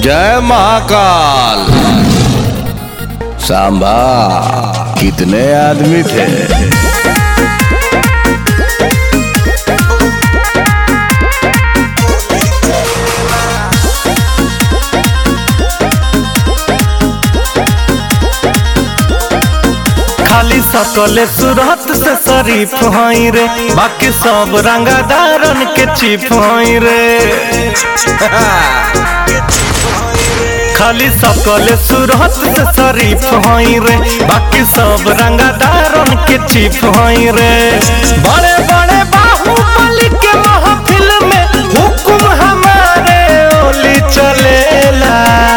जय महाकाल। सांबा कितने आदमी थे? खाली सकले सूरत से शरीफ हई रे, बाकी सब रंगदारन के चीफ हई रे। खाली सकले सूरत से शरीफ हई रे, बाकी सब रंगदारन के चीफ हई रे। बड़े बड़े बाहुबली के महफिल में हुकुम हमारे ओली चलेला।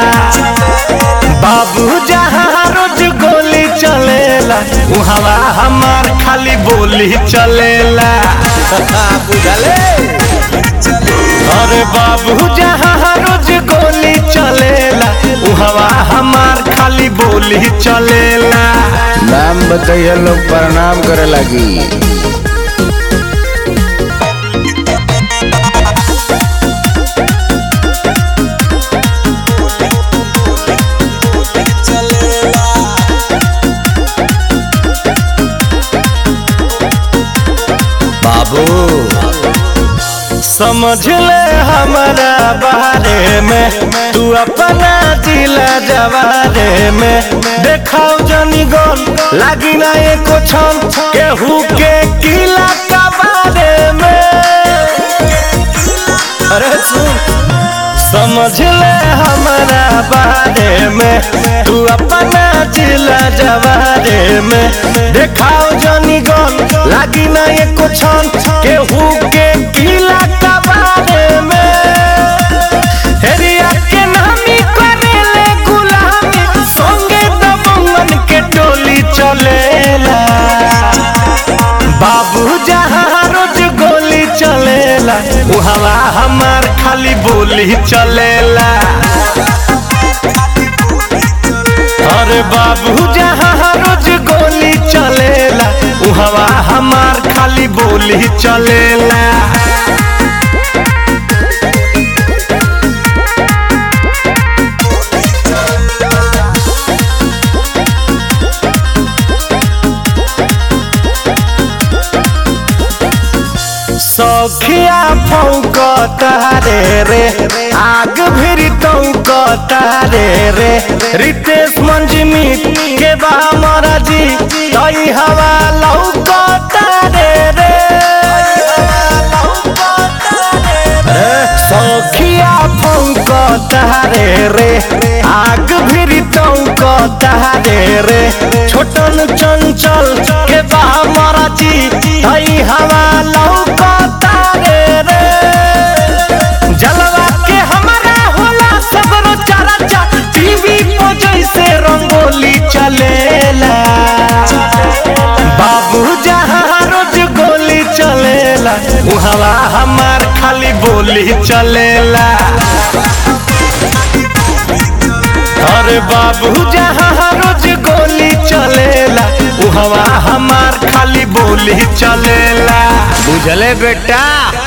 बाबू जहाँ रोज गोली चलेला, हवा हमार खाली बोली चलेला। बुझले? अरे बाबू जहाँ रोज गोली चलेला, हवा हमार खाली बोली चलेला। नाम बताइए, लोग प्रणाम करे लगी। बाबू समझ ले हमारा बारे में, तू अपना जिला जवारे में। देखाओ जनी गन लागी ना एको छन, केहू के किला का बारे में। अरे सुन, समझ ले हमारा बारे में, तू अपना जिला जवारे में। देखाओ जनी गन लागी ना एको छन, केहू के किला का बारे में। हेरिया के नामी करेले गुलामी, संगे दबंगन के टोली चलेला। बाबू जहाँ रोज गोली चलेला, हवा हमार खाली बोली चलेला। अरे बाबू जहाँ रोज गोली चलेला, हवा हमार खाली बोली चलेला। सखिया फौकतारे रे, आग भिरी तौकतारे रे। रितेश मंजिमी के बा मराजी, तई हवा लौकतारे रे। सखिया फौकतारे रे, आग भिरी तौकतारे रे। छोटन चंचल के बा मराजी, तई हवा लौकतारे रे। जलवा के हमारा होला सबरो चर्चा, टीवी पे जैसे रंगोली चलेला। बाबू जहाँ रोज गोली चलेला, हवा हमार खाली बोली चलेला। अरे बाबू जहाँ रोज गोली चलेला, हवा हमार खाली बोली चलेला। बुझले बेटा?